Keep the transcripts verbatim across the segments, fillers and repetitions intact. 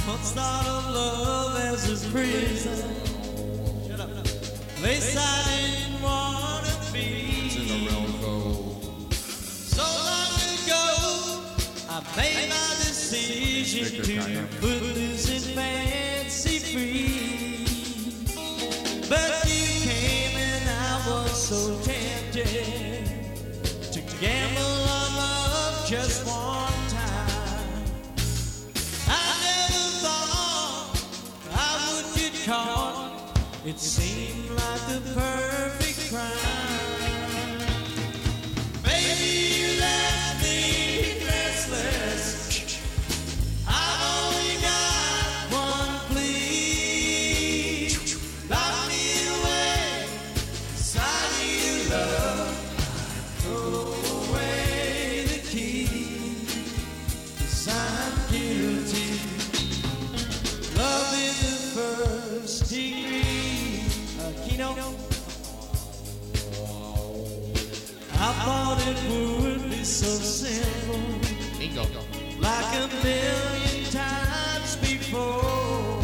Once thought of love as a prison. Shut up. Place I didn't want to be. It's in the realm cold. So long ago, I made my decision Victor to Kayak. put this in fancy free. But you came and I was so tempted to gamble on love just one time. I never thought I would get caught. It seemed like the perfect crime. Baby, you left me restless. I've only got one plea. Lock me away inside of your love. Throw away the key, 'cause I'm guilty. Love in the first degree. Uh, Kino. I thought it would be so simple, Bingo. like a million times before.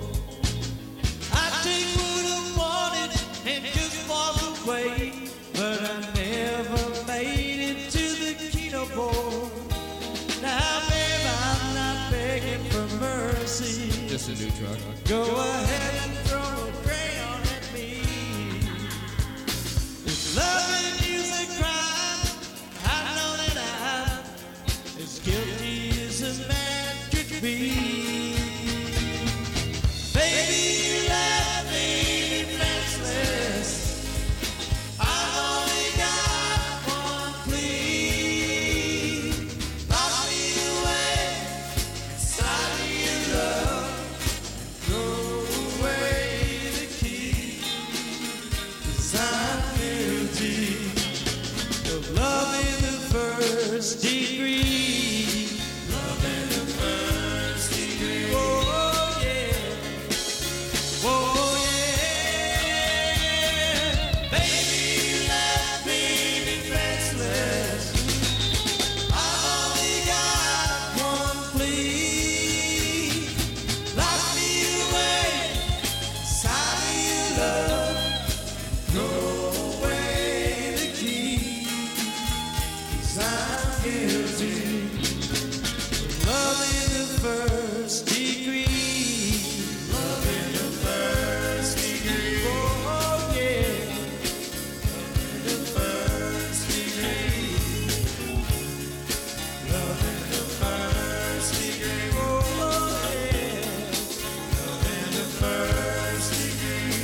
I take what I wanted and just walk away, but I never made it to the Kino board. Now, babe, I'm not begging for mercy. Just a new truck. Go ahead and throw a crayon at me. If loving you's a crime, I know that I'm as guilty as a man could be. Baby, you left me defenseless. I've only got one plea. Lock me away inside of your love. Throw away the key, 'cause I'm guilty of love in the first degree. Love in the first degree. Oh yeah, oh yeah. Baby, you left me defenseless. I've only got one plea. Lock me away inside of your love. Throw away the key, 'cause I'm guilty of love in the first degree. Love in the first degree. Oh yeah. Love in the first degree. Love in the first degree. Oh yeah. Love in the first degree.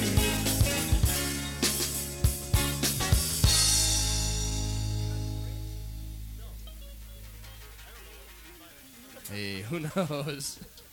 Hey, who knows?